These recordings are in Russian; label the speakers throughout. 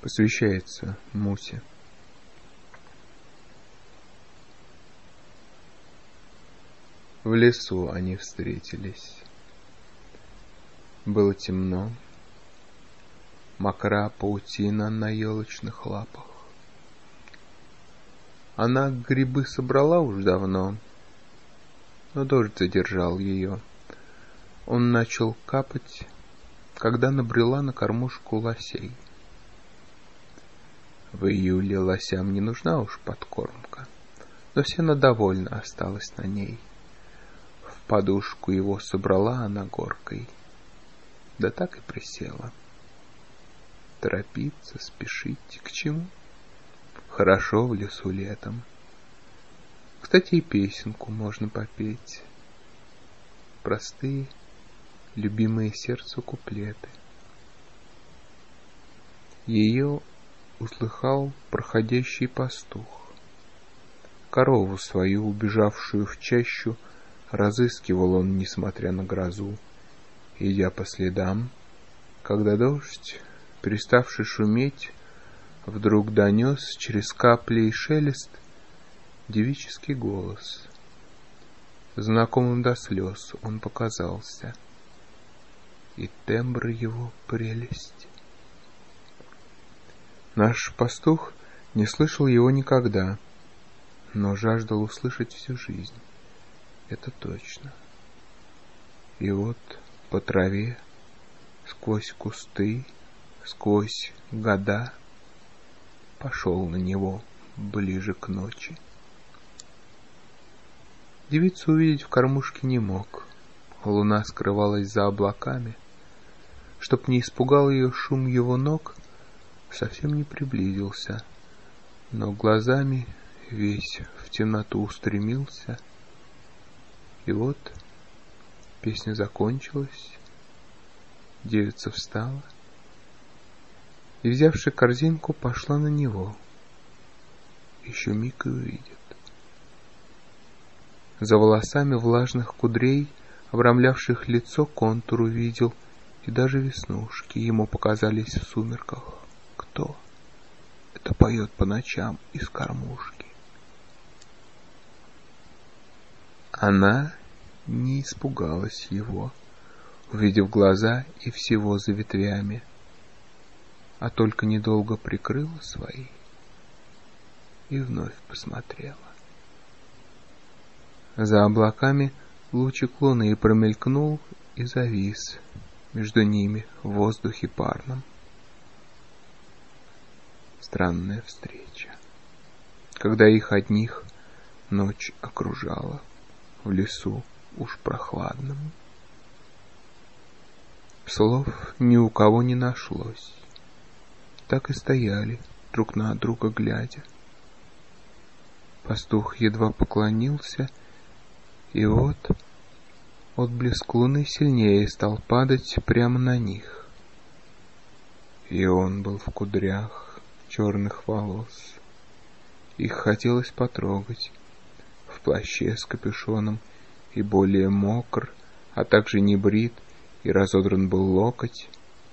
Speaker 1: Посвящается Мусе. В лесу они встретились. Было темно, мокра паутина на елочных лапах. Она грибы собрала уж давно, но дождь задержал ее. Он начал капать, когда набрела на кормушку лосей. В июле лосям не нужна уж подкормка, но сено довольно осталось на ней. В подушку его собрала она горкой, да так и присела. Торопиться, спешить к чему? Хорошо в лесу летом. Кстати, и песенку можно попеть. Простые, любимые сердцу куплеты. Ее услыхал проходящий пастух. Корову свою, убежавшую в чащу, разыскивал он, несмотря на грозу. Идя по следам, когда дождь, переставший шуметь, вдруг донес через капли и шелест девический голос. Знакомым до слез он показался, и тембр его прелесть. Наш пастух не слышал его никогда, но жаждал услышать всю жизнь. Это точно. И вот по траве, сквозь кусты, сквозь года пошел на него ближе к ночи. Девицу увидеть в кормушке не мог. Луна скрывалась за облаками. Чтоб не испугал ее шум его ног, совсем не приблизился, но глазами весь в темноту устремился. И вот песня закончилась, девица встала и, взявши корзинку, пошла на него. Еще миг и увидит. За волосами влажных кудрей, обрамлявших лицо, контур увидел, и даже веснушки ему показались в сумерках. Кто это поет по ночам из кормушки? Она не испугалась его, увидев глаза и всего за ветвями, а только недолго прикрыла свои и вновь посмотрела. За облаками лучик луны промелькнул и завис между ними в воздухе парном. Странная встреча, когда их одних ночь окружала в лесу уж прохладном. Слов ни у кого не нашлось. Так и стояли, друг на друга глядя. Пастух едва поклонился, и вот отблеск луны сильнее стал падать прямо на них. И он был в кудрях черных волос. Их хотелось потрогать. В плаще с капюшоном и более мокр, а также не брит, и разодран был локоть.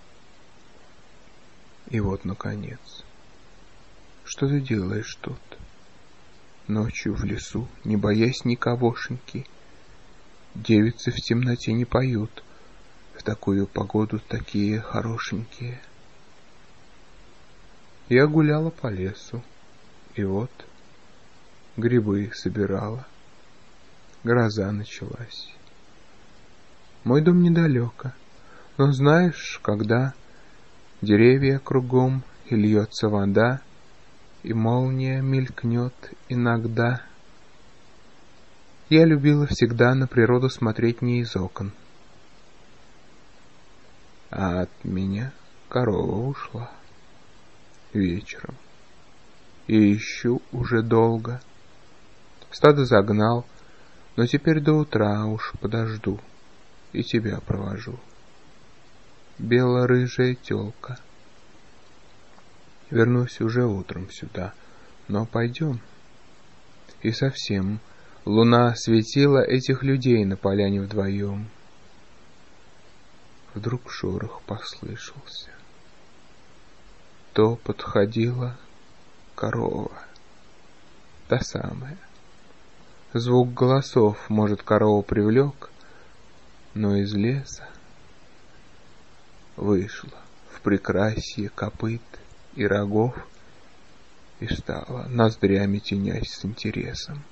Speaker 1: И вот, наконец, что ты делаешь тут? Ночью в лесу, не боясь никогошеньки. Девицы в темноте не поют, в такую погоду такие хорошенькие. Я гуляла по лесу, и вот грибы собирала. Гроза началась. Мой дом недалеко, но знаешь, когда деревья кругом, и льется вода, и молния мелькнет иногда. Я любила всегда на природу смотреть не из окон. А от меня корова ушла вечером. И ищу уже долго. Стадо загнал, но теперь до утра уж подожду и тебя провожу. Бело-рыжая тёлка. Вернусь уже утром сюда, но пойдем. И совсем луна светила этих людей на поляне вдвоем. Вдруг шорох послышался. то подходила корова. Та самая. Звук голосов, может, корову привлек, но из леса вышла в прекрасие копыт и рогов и стала, ноздрями тенясь с интересом.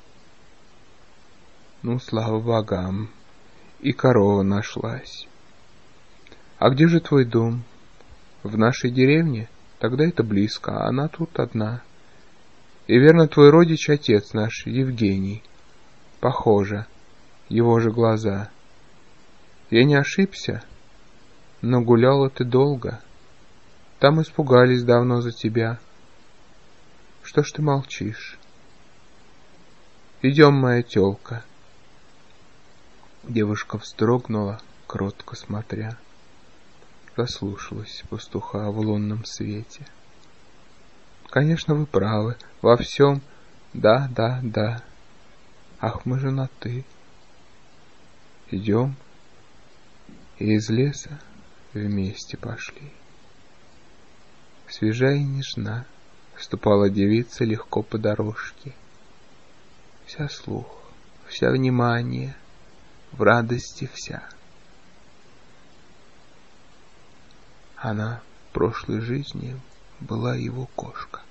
Speaker 1: Ну, слава богам, и корова нашлась. А где же твой дом? В нашей деревне? Тогда это близко, а она тут одна. И верно, твой родич, отец наш, Евгений. Похоже, его же глаза. Я не ошибся, но гуляла ты долго. Там испугались давно за тебя. Что ж ты молчишь? Идем, моя тёлка. Девушка вздрогнула, кротко смотря. Заслушалась пастуха в лунном свете. Конечно, вы правы, во всем. Да, да, да. Ах, мы женаты. Идем. И из леса вместе пошли. Свежа и нежна ступала девица легко по дорожке. Вся слух, вся внимание, в радости вся. Она в прошлой жизни была его кошка.